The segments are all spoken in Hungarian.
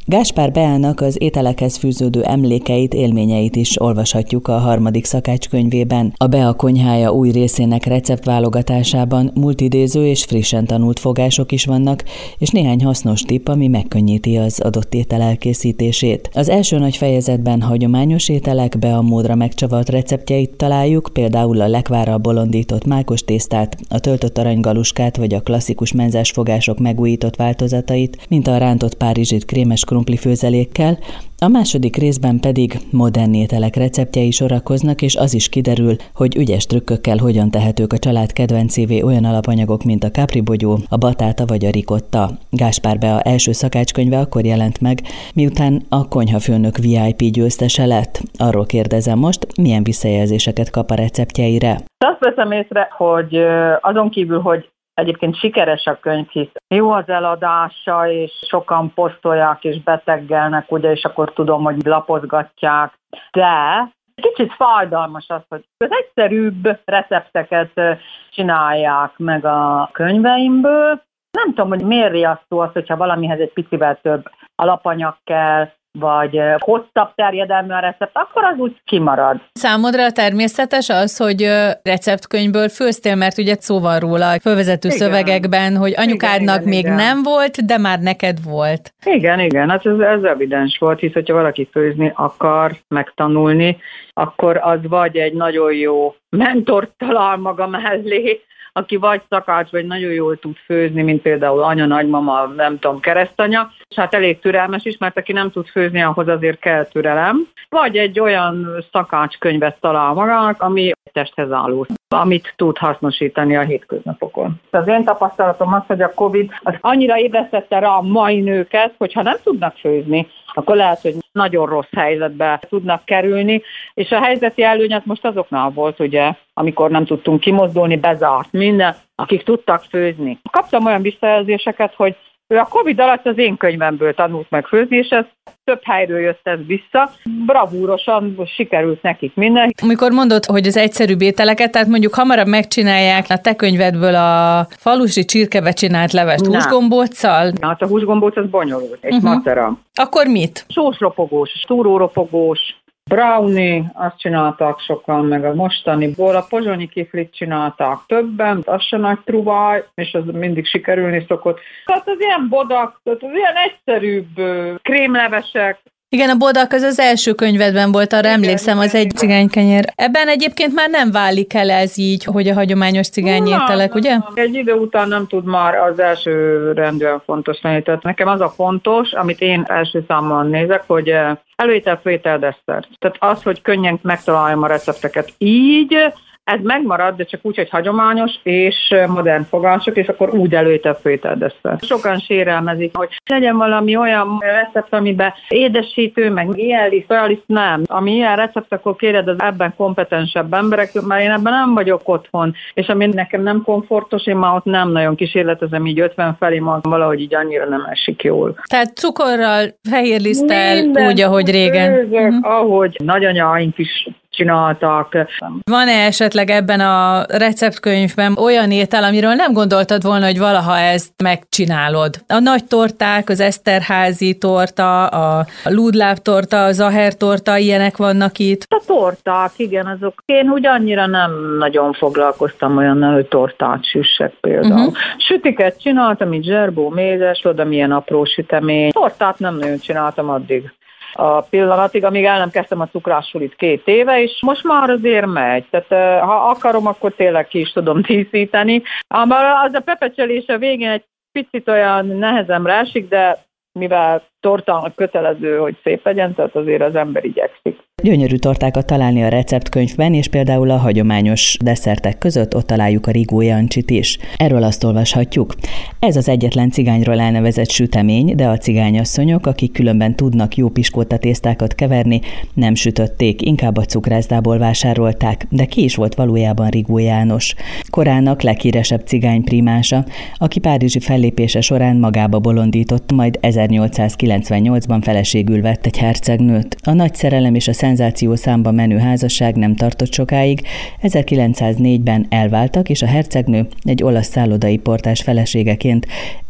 Gáspár Beának az ételekhez fűződő emlékeit, élményeit is olvashatjuk a 3. szakács könyvében. A Bea konyhája új részének receptválogatásában multidéző és frissen tanult fogások is vannak, és néhány hasznos tipp, ami megkönnyíti az adott étel elkészítését. Az első nagy fejezetben hagyományos ételek Bea módra megcsavart receptjeit találjuk, például a lekvárral bolondított mákos tésztát, a töltött aranygaluskát vagy a klasszikus menzás fogások megújított változatait, mint a rántott párizsit krémes krumpli főzelékkel, a második részben pedig modern ételek receptjei sorakoznak, és az is kiderül, hogy ügyes trükkökkel hogyan tehetők a család kedvencévé olyan alapanyagok, mint a capribogyó, a batáta vagy a ricotta. Gáspár Bea első szakácskönyve akkor jelent meg, miután a konyhafőnök VIP győztese lett. Arról kérdezem most, milyen visszajelzéseket kap a receptjeire. Azt veszem észre, hogy azon kívül, hogy egyébként sikeres a könyv, hisz jó az eladása, és sokan posztolják és beteggelnek, ugye, és akkor tudom, hogy lapozgatják. De kicsit fájdalmas az, hogy az egyszerűbb recepteket csinálják meg a könyveimből. Nem tudom, hogy miért riasztó az, hogyha valamihez egy picivel több alapanyag kell, vagy hosszabb terjedelmű a recept, akkor az úgy kimarad. Számodra természetes az, hogy receptkönyvből főztél, mert ugye szó van róla a fölvezető szövegekben, hogy anyukádnak még nem volt, de már neked volt. Igen, hát ez evidens volt, hisz hogyha valaki főzni akar megtanulni, akkor az vagy egy nagyon jó mentort talál maga mellé, aki vagy szakács, vagy nagyon jól tud főzni, mint például anya, nagymama, nem tudom, keresztanya, és hát elég türelmes is, mert aki nem tud főzni, ahhoz azért kell türelem. Vagy egy olyan szakácskönyvet talál magának, ami testhez álló, amit tud hasznosítani a hétköznapokon. Az én tapasztalatom az, hogy a Covid az annyira ébresztette rá a mai nőket, hogyha nem tudnak főzni, akkor lehet, hogy nagyon rossz helyzetbe tudnak kerülni, és a helyzeti előnyet most azoknál volt, ugye, amikor nem tudtunk kimozdulni, bezárt minden, akik tudtak főzni. Kaptam olyan visszajelzéseket, hogy ő a Covid alatt az én könyvemből tanult meg főzni, és ez több helyről jött ez vissza. Bravúrosan sikerült nekik minden. Amikor mondod, hogy az egyszerűbb ételeket, tehát mondjuk hamarabb megcsinálják a te könyvedből a falusi csirkebe csinált levest húsgombóccal? Hát a húsgombóc az bonyolult, egy macera. Akkor mit? Sósropogós, túróropogós, brownie, azt csinálták sokan, meg a mostaniból. A pozsonyi kiflit csinálták többen, az se nagy truvaj, és az mindig sikerülni szokott. Tehát az ilyen bodak, az ilyen egyszerűbb krémlevesek. Igen, a bodak az első könyvedben volt, arra emlékszem, az egy cigánykenyér. Ebben egyébként már nem válik el ez így, hogy a hagyományos cigányételek, ugye? Egy idő után nem tud már az első rendűen fontos lenni. Tehát nekem az a fontos, amit én első számban nézek, hogy előétel, főétel, desszert. Tehát az, hogy könnyen megtaláljam a recepteket így, ez megmarad, de csak úgy, hogy hagyományos és modern fogások, és akkor úgy előétel, főétel, desszert. Sokan sérelmezik, hogy legyen valami olyan recept, amiben édesítő, meg ilyen liszt, olyan liszt, nem. Ami ilyen recept, akkor kéred az ebben kompetensebb emberek, mert én ebben nem vagyok otthon, és ami nekem nem komfortos, én már ott nem nagyon kísérletezem, így 50 felé magam, valahogy így annyira nem esik jól. Tehát cukorral, fehér liszttel, úgy, ahogy régen. Főzök, ahogy nagyanyáink is csináltak. Van-e esetleg ebben a receptkönyvben olyan étel, amiről nem gondoltad volna, hogy valaha ezt megcsinálod? A nagy torták, az Eszterházi torta, a lúdláb torta, a Zaher torta, ilyenek vannak itt? A torták, igen, azok. Én úgy annyira nem nagyon foglalkoztam olyannal, hogy tortát süssek például. Sütiket csináltam, így zserbó, mézes, oda milyen apró sütemény. Tortát nem nagyon csináltam addig a pillanatig, amíg el nem kezdtem a cukrásulit 2 éve, és most már azért megy. Tehát ha akarom, akkor tényleg ki is tudom díszíteni. Az a pepecselés a végén egy picit olyan nehezemre esik, de mivel tortának kötelező, hogy szép legyen, tehát azért az ember igyekszik. Gyönyörű tortákat találni a receptkönyvben, és például a hagyományos desszertek között ott találjuk a Rigó Jancsit is. Erről azt olvashatjuk. Ez az egyetlen cigányról elnevezett sütemény, de a cigányasszonyok, akik különben tudnak jó piskóta tésztákat keverni, nem sütötték, inkább a cukrászdából vásárolták, de ki is volt valójában Rigó János, korának leghíresebb cigányprímása, aki párizsi fellépése során magába bolondított, majd 1898-ban feleségül vett egy hercegnőt. A nagy szerelem és a szenzációszámba menő házasság nem tartott sokáig, 1904-ben elváltak, és a hercegnő egy olasz szállodai portás feleségeként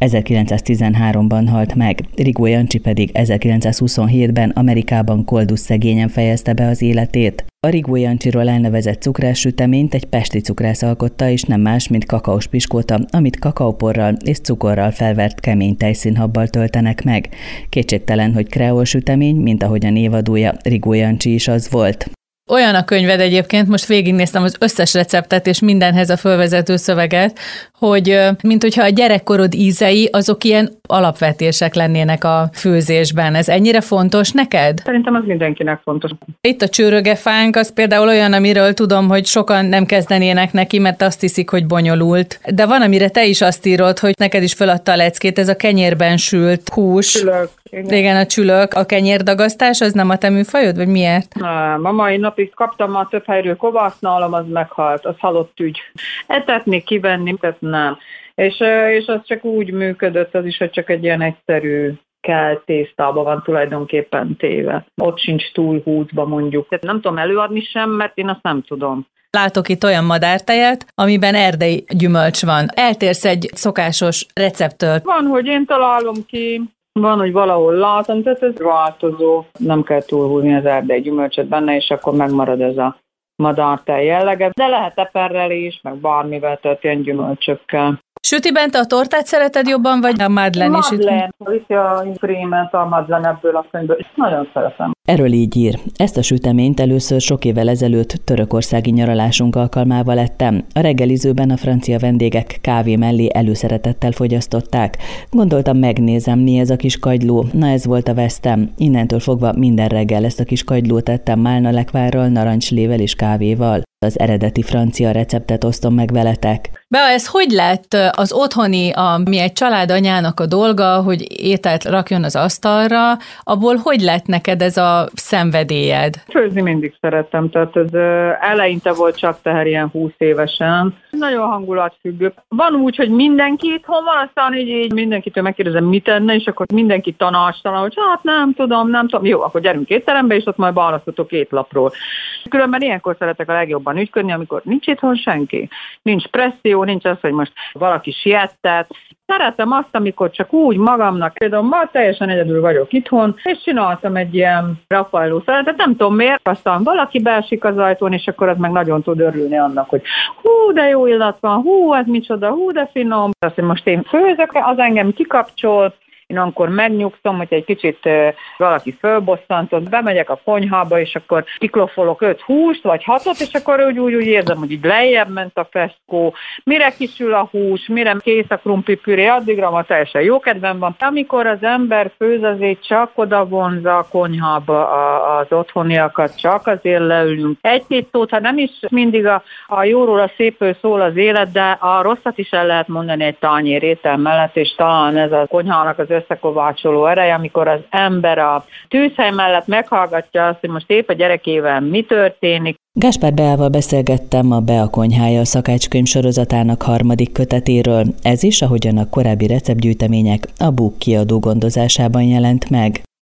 1913-ban halt meg. Rigó Jancsi pedig 1927-ben Amerikában koldus szegényen fejezte be az életét. A Rigó Jancsiról elnevezett cukrássüteményt egy pesti cukrász alkotta, és nem más, mint kakaós piskóta, amit kakaóporral és cukorral felvert kemény tejszínhabbal töltenek meg. Kétségtelen, hogy kreol sütemény, mint ahogy a névadója Rigó Jancsi is az volt. Olyan a könyved egyébként, most végignéztem az összes receptet és mindenhez a fölvezető szöveget, hogy mint hogyha a gyerekkorod ízei azok ilyen alapvetések lennének a főzésben. Ez ennyire fontos neked? Szerintem az mindenkinek fontos. Itt a csőrögefánk az például olyan, amiről tudom, hogy sokan nem kezdenének neki, mert azt hiszik, hogy bonyolult. De van, amire te is azt írod, hogy neked is feladta a leckét, ez a kenyérben sült hús. Csülök. Igen, a csülök. A kenyérdagasztás az nem a te műfajod, vagy miért? Nem, a mai napig kaptam már több helyről kovász, nálam az meghalt, az halott ügy. Etetni, kivenni, tehát nem. És az csak úgy működött, az is, hogy csak egy ilyen egyszerű kell tésztában van tulajdonképpen téve. Ott sincs túl húzva mondjuk. Tehát nem tudom előadni sem, mert én azt nem tudom. Látok itt olyan madártejet, amiben erdei gyümölcs van. Eltérsz egy szokásos recepttől. Van, hogy én találom ki, van, hogy valahol látom, tehát ez változó. Nem kell túlhúzni az erdei gyümölcsöt benne, és akkor megmarad ez a madártej jellege. De lehet eperrel is, meg bármivel, tehát ilyen gyümölcsökkel. Sütiben te a tortát szereted jobban, vagy a madlen is? Madlen, viszi a krémet, a madlen ebből a könyvből, és nagyon szeretem. Erről így ír. Ezt a süteményt először sok évvel ezelőtt törökországi nyaralásunk alkalmával ettem. A reggelizőben a francia vendégek kávé mellé előszeretettel fogyasztották. Gondoltam, megnézem, mi ez a kis kagyló. Na, ez volt a vesztem. Innentől fogva minden reggel ezt a kis kagylót ettem málnalekvárral, narancslével és kávéval. Az eredeti francia receptet osztom meg veletek. Bea, ez hogy lett az otthoni, ami egy családanyának a dolga, hogy ételt rakjon az asztalra, abból hogy lett neked ez a szenvedélyed? Főzni mindig szerettem, tehát ez eleinte volt csak teher ilyen 20 évesen. Nagyon hangulatfüggő. Van úgy, hogy mindenki itthon van, aztán így mindenkitől megkérdezem, mit enne, és akkor mindenki tanácstalan, hogy hát nem tudom. Jó, akkor gyerünk étterembe, és ott majd választhatok étlapról. Különben ilyenkor szeretek a legjobban ügyködni, amikor nincs itthon senki. Nincs presszió, nincs az, hogy most valaki siettet. Szeretem azt, amikor csak úgy magamnak, például ma teljesen egyedül vagyok itthon, és csináltam egy ilyen Raffaello szalatot, nem tudom miért, aztán valaki beesik az ajtón, és akkor az meg nagyon tud örülni annak, hogy hú, de jó illat van, hú, ez micsoda, hú, de finom. Azt, hogy most én főzök, az engem kikapcsol, én akkor megnyugszom, hogy egy kicsit valaki fölbosszantott, bemegyek a konyhába, és akkor kiklofolok 5 húst, vagy 6-ot, és akkor úgy érzem, hogy így lejjebb ment a feszkó, mire kisül a hús, mire kész a krumplipüré, addigra ma teljesen jó kedvem van. Amikor az ember főz, azért csak oda vonza a konyhába az otthoniakat, csak azért leülünk. Egy-két szót, ha nem is mindig a jóról, a szépről szól az élet, de a rosszat is el lehet mondani egy tányér étel mellett, és talán ez a konyhának az összekovácsoló ereje, amikor az ember a tűzhely mellett meghallgatja azt, hogy most épp a gyerekével mi történik. Gáspár Beával beszélgettem a Bea konyhája szakácskönyv sorozatának 3. kötetéről. Ez is, ahogyan a korábbi receptgyűjtemények, a Búk kiadó gondozásában jelent meg.